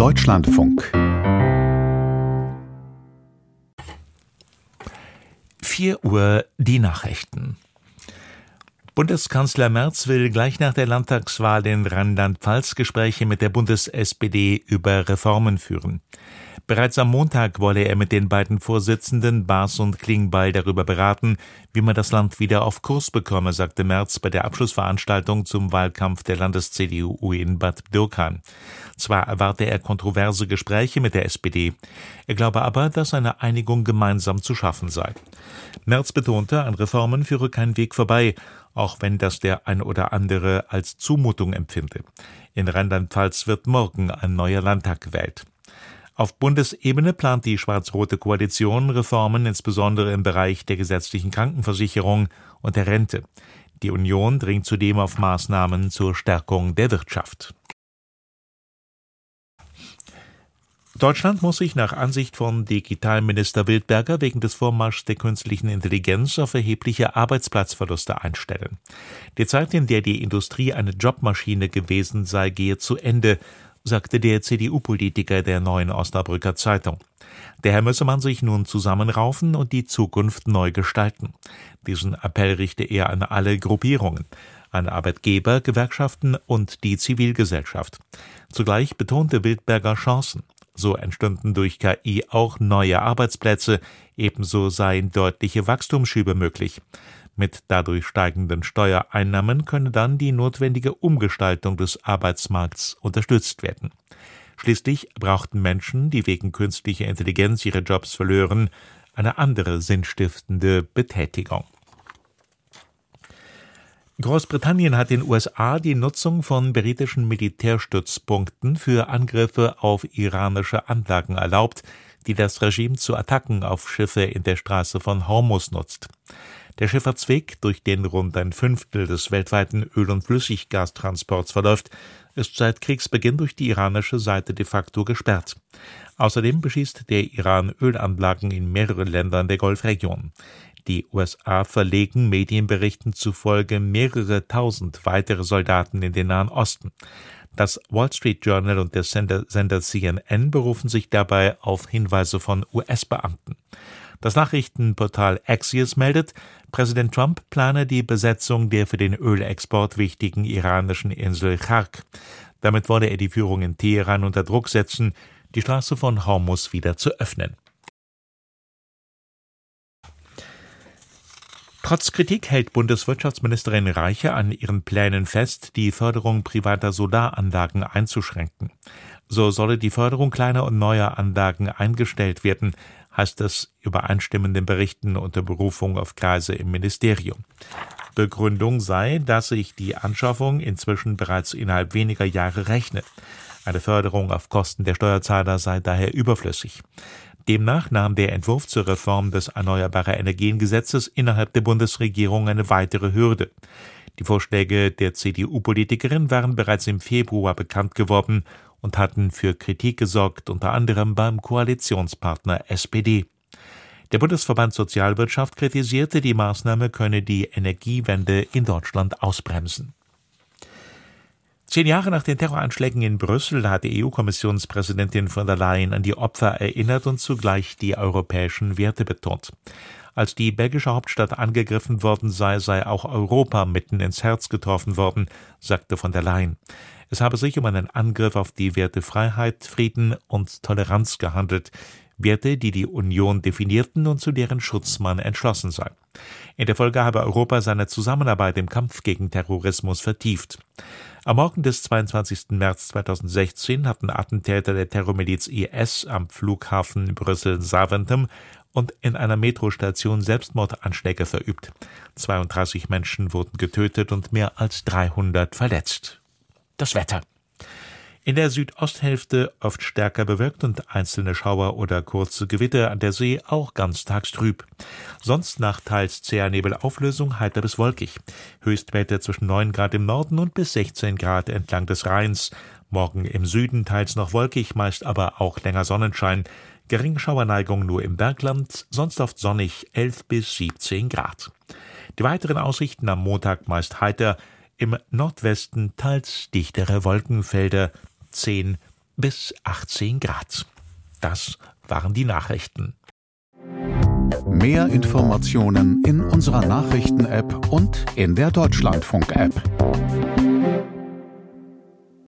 Deutschlandfunk 4 Uhr die Nachrichten. Bundeskanzler Merz will gleich nach der Landtagswahl in Rheinland-Pfalz Gespräche mit der Bundes-SPD über Reformen führen. Bereits am Montag wolle er mit den beiden Vorsitzenden Baas und Klingbeil darüber beraten, wie man das Land wieder auf Kurs bekomme, sagte Merz bei der Abschlussveranstaltung zum Wahlkampf der Landes-CDU in Bad Dürkheim. Zwar erwarte er kontroverse Gespräche mit der SPD, er glaube aber, dass eine Einigung gemeinsam zu schaffen sei. Merz betonte, an Reformen führe kein Weg vorbei, auch wenn das der ein oder andere als Zumutung empfinde. In Rheinland-Pfalz wird morgen ein neuer Landtag gewählt. Auf Bundesebene plant die schwarz-rote Koalition Reformen insbesondere im Bereich der gesetzlichen Krankenversicherung und der Rente. Die Union dringt zudem auf Maßnahmen zur Stärkung der Wirtschaft. Deutschland muss sich nach Ansicht von Digitalminister Wildberger wegen des Vormarschs der künstlichen Intelligenz auf erhebliche Arbeitsplatzverluste einstellen. Die Zeit, in der die Industrie eine Jobmaschine gewesen sei, gehe zu Ende, sagte der CDU-Politiker der Neuen Osnabrücker Zeitung. Daher müsse man sich nun zusammenraufen und die Zukunft neu gestalten. Diesen Appell richte er an alle Gruppierungen, an Arbeitgeber, Gewerkschaften und die Zivilgesellschaft. Zugleich betonte Wildberger Chancen. So entstünden durch KI auch neue Arbeitsplätze, ebenso seien deutliche Wachstumsschübe möglich. Mit dadurch steigenden Steuereinnahmen könne dann die notwendige Umgestaltung des Arbeitsmarkts unterstützt werden. Schließlich brauchten Menschen, die wegen künstlicher Intelligenz ihre Jobs verlören, eine andere sinnstiftende Betätigung. Großbritannien hat den USA die Nutzung von britischen Militärstützpunkten für Angriffe auf iranische Anlagen erlaubt, die das Regime zu Attacken auf Schiffe in der Straße von Hormuz nutzt. Der Schifffahrtsweg, durch den rund ein Fünftel des weltweiten Öl- und Flüssiggastransports verläuft, ist seit Kriegsbeginn durch die iranische Seite de facto gesperrt. Außerdem beschießt der Iran Ölanlagen in mehreren Ländern der Golfregion. Die USA verlegen Medienberichten zufolge mehrere tausend weitere Soldaten in den Nahen Osten. Das Wall Street Journal und der Sender CNN berufen sich dabei auf Hinweise von US-Beamten. Das Nachrichtenportal Axios meldet, Präsident Trump plane die Besetzung der für den Ölexport wichtigen iranischen Insel Chark. Damit wolle er die Führung in Teheran unter Druck setzen, die Straße von Hormuz wieder zu öffnen. Trotz Kritik hält Bundeswirtschaftsministerin Reiche an ihren Plänen fest, die Förderung privater Solaranlagen einzuschränken. So solle die Förderung kleiner und neuer Anlagen eingestellt werden, heißt es übereinstimmenden Berichten unter Berufung auf Kreise im Ministerium. Begründung sei, dass sich die Anschaffung inzwischen bereits innerhalb weniger Jahre rechne. Eine Förderung auf Kosten der Steuerzahler sei daher überflüssig. Demnach nahm der Entwurf zur Reform des Erneuerbare-Energien-Gesetzes innerhalb der Bundesregierung eine weitere Hürde. Die Vorschläge der CDU-Politikerin waren bereits im Februar bekannt geworden und hatten für Kritik gesorgt, unter anderem beim Koalitionspartner SPD. Der Bundesverband Sozialwirtschaft kritisierte, die Maßnahme könne die Energiewende in Deutschland ausbremsen. 10 Jahre nach den Terroranschlägen in Brüssel hat die EU-Kommissionspräsidentin von der Leyen an die Opfer erinnert und zugleich die europäischen Werte betont. Als die belgische Hauptstadt angegriffen worden sei auch Europa mitten ins Herz getroffen worden, sagte von der Leyen. Es habe sich um einen Angriff auf die Werte Freiheit, Frieden und Toleranz gehandelt, Werte, die die Union definierten und zu deren Schutz man entschlossen sei. In der Folge habe Europa seine Zusammenarbeit im Kampf gegen Terrorismus vertieft. Am Morgen des 22. März 2016 hatten Attentäter der Terrormiliz IS am Flughafen Brüssel-Zaventem und in einer Metrostation Selbstmordanschläge verübt. 32 Menschen wurden getötet und mehr als 300 verletzt. Das Wetter. In der Südosthälfte oft stärker bewölkt und einzelne Schauer oder kurze Gewitter, an der See auch ganztags trüb. Sonst nach teils zäher Nebelauflösung heiter bis wolkig. Höchstwerte zwischen 9 Grad im Norden und bis 16 Grad entlang des Rheins. Morgen im Süden teils noch wolkig, meist aber auch länger Sonnenschein. Geringe Schauerneigung nur im Bergland, sonst oft sonnig 11 bis 17 Grad. Die weiteren Aussichten am Montag meist heiter, im Nordwesten teils dichtere Wolkenfelder 10 bis 18 Grad. Das waren die Nachrichten. Mehr Informationen in unserer Nachrichten-App und in der Deutschlandfunk-App.